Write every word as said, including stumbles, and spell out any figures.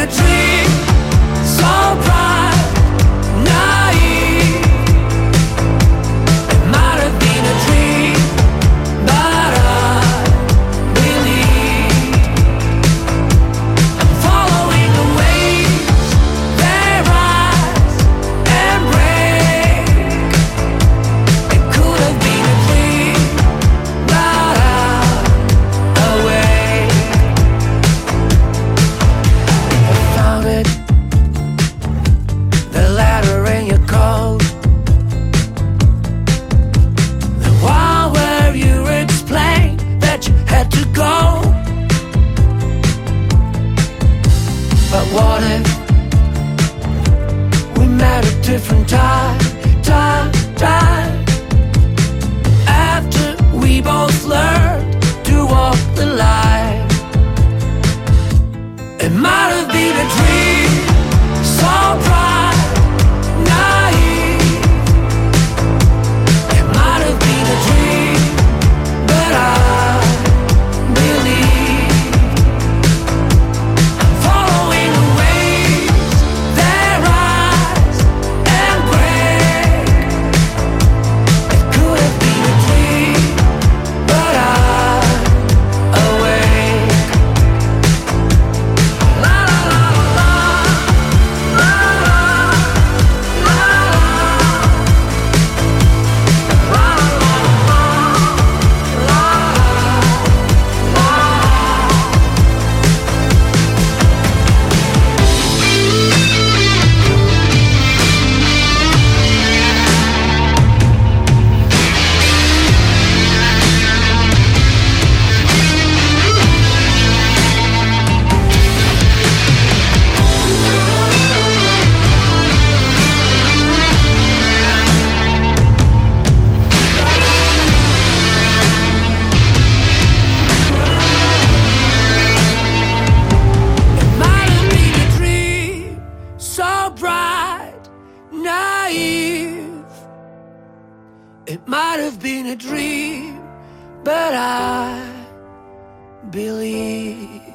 a dream so bright, naive. It might have been a dream, but I believe. I'm following the waves, they rise and break. It could have been a dream, but I'm awake. I found it, the letter in your coat, the one where you explained that you had to go. But what if we met a different time, time, time? After we both learned to walk the line. It might have been a dream so bright, naive. It might have been a dream, but I believe. I'm following the waves, they rise and break. It could have been a dream, but I'm awake. La la la la, la la la la, la la la Might have been a dream so bright, naive. It might have been a dream, but I believe.